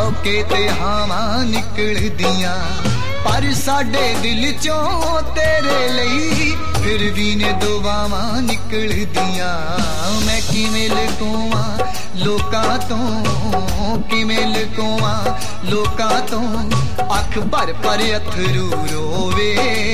झोंके ते हवा निकलदियां पर साडे दिल चों तेरे लई फिर भी ने दुआवां निकलदियां मैं किवें लुकावां लोकां तों किवें लुकावां लोकां तों अख भर भर अथरू रोवे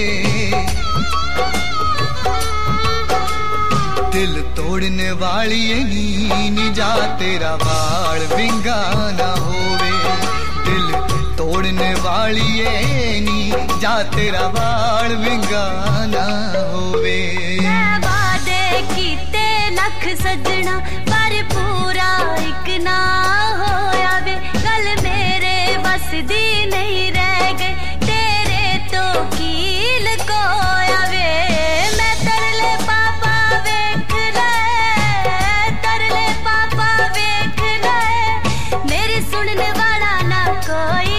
दिल तोड़ने वाली नी जा तेरा वाल विंगा ना होवे दिल तोड़ने वाली नी जा तेरा वाल विंगा ना होवे वादे कीते लख सजना पर पूरा एक ना होया वे गल मेरे बस दी नहीं रह गई तेरे तो कील कोया वे मैं तरले पापा वेख ले तरले पापा वेख ले मेरी सुनने वाला ना कोई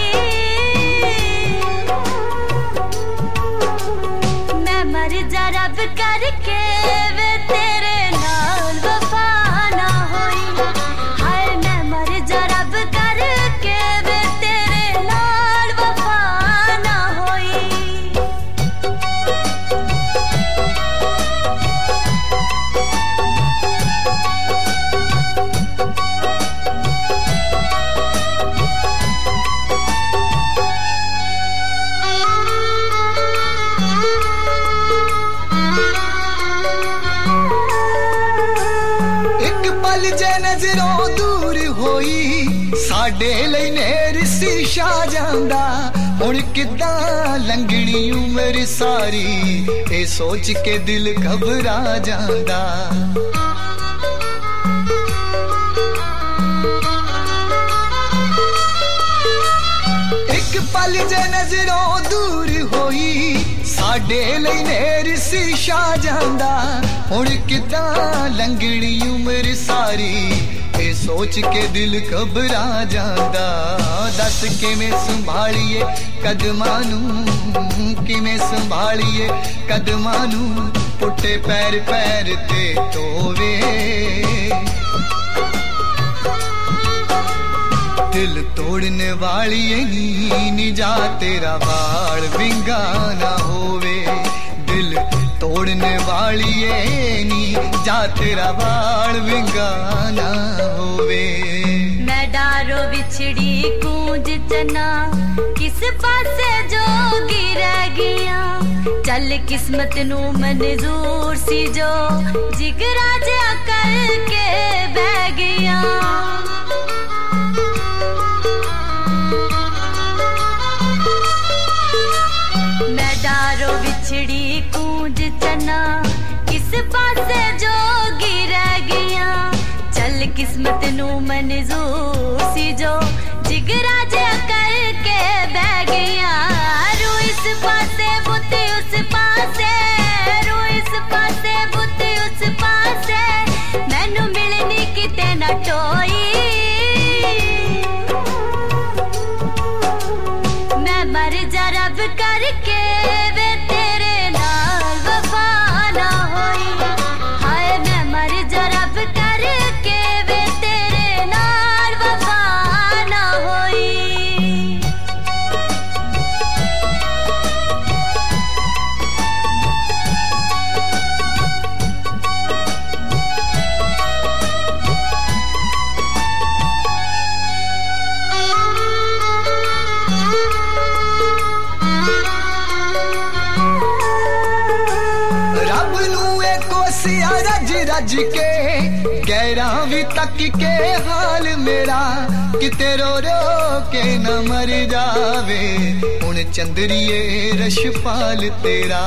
मैं मर जा रब करके वे तेरे नाल वफा ना होई हाय मैं मर जा रब करके वे तेरे नाल वफा ना होई जे नजरों दूर होई साडे लई नेर शीशा जांदा हुण किदां लंघणी उमर सारी ए सोच के दिल घबरा जांदा एक पल जे नजरों दूर होई साडे लई नेर शीशा जांदा हुण किदां लंघणी उमर सारी ए सोच के दिल घबरा जांदा दस किवें संभालिए कदमां नूं किवें संभालिए कदमां नूं पुट्टे पैर पैर ते धोवे दिल तोड़ने वाली नी जा तेरा वाल विंगा ना होवे दिल तोड़ने वाली नी जा तेरा वाल विंगा ना होवे मैं डारो बिछड़ी कूंज चना किस पासे जोगी रह गया चल किस्मत नू मंजूर सी जो जिगरा जा करके बह गया मैं डारो बिछड़ी कूंज चना किस पासे जोगी रह गया चल किस्मत नू मंजूर सी जो जिगरा जा करके बह गया रू इस पासे बुते उस पासे रू इस पासे बुते उस पासे मैनू मिलनी किते ना टोई मैं मर जा रब करके वे तेरे नाल वफा ना होई हाय मैं मर जा रब करके वे तेरे नाल वफा ना होई रज रज के गैरा भी तक के हाल मेरा किते रो रो के न मर जावे हुण चंदरिए रशपाल तेरा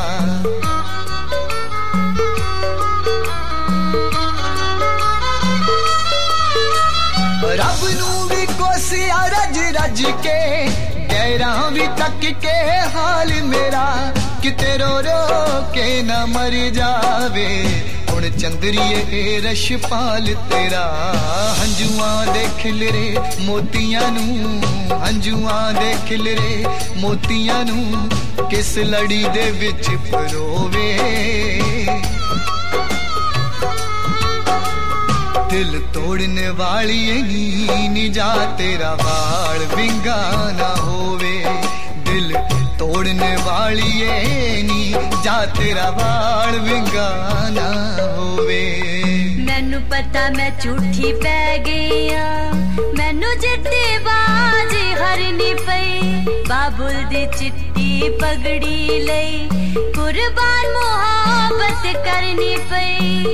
रब नू भी कोसिया रज रज के गैरा भी तक के हाल मेरा किते रो रो के न मर जावे हुण चंदरिए रशपाल तेरा हंजुआं दे खिलरे मोतियां नू हंजुआं दे खिलरे मोतियां नू किस लड़ी दे विच परोवे दिल तोड़ने वाली नी जा तेरा वाल विंगा ना होवे, दिल तोड़ने वाली नी जा तेरा वाल विंगा ना होवे। मैनू पता मैं झूठी पै गई मैनू चिट्टी बाज हरनी पई, बाबुल दी चिट्टी पगड़ी लई कुर्बान मोहब्बत करनी पई।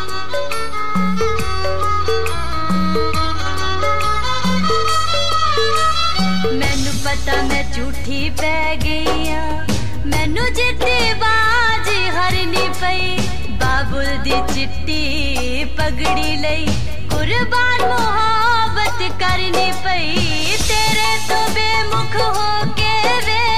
मैनू पता मैं झूठी पै गई मैनू चिट्टी बाज हरनी पई, बाबुल दी चिट्टी पगड़ी लई कुर्बान मोहब्बत करनी पई। तेरे तो बेमुख हो के वे